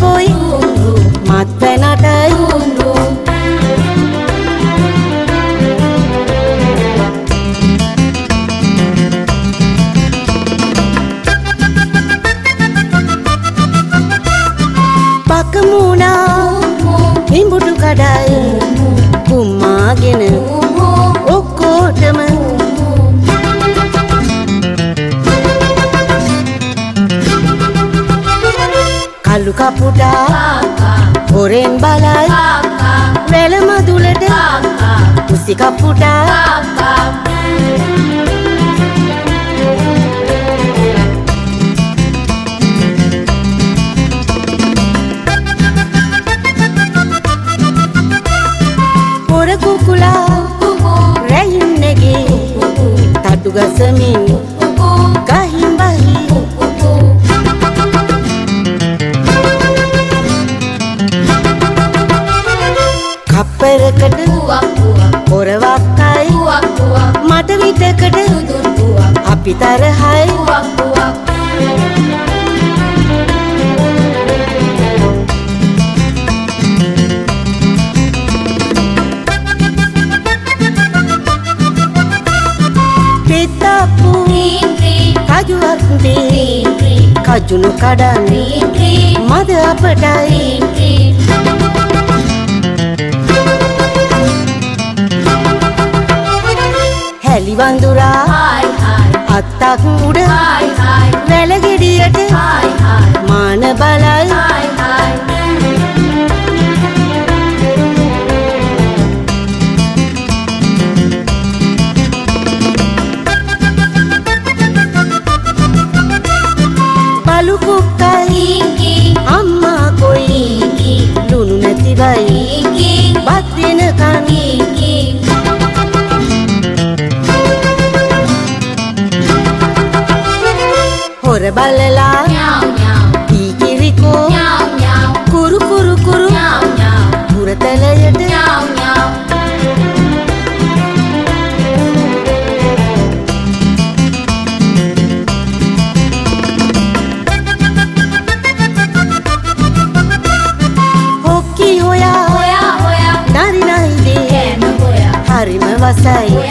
පොයි මත්පැනටයි පකමුණා හිඹුටු කඩයි කුම්මාගෙන ඔක්කොටම කළු කපුටා හොරෙන් බලයි වැල මදුලට කුසි කපුටා පොර කුකුලා රැයින් නැගේ තටු ගසමින් ගහින් බහි කප්පරකට පොරවක්කයි මට විටකට අපි තරහයි පෙත්තප්පු කජුවක් දේ කජුණු කඩන්නේ මද අපටයි හැලි වඳුරා අත්තක් උඩ වැලගෙඩියට මාන බලයි බලු කුක්කයි අම්මා කොයි ලුණු නැතිවයි බත් දෙනකන් හොර බලලා ඊකිරිකෝ කුරු කුරු කුරු පුරතලයට හොක්කි හොයා නරි නයිදේ හරිම වසයි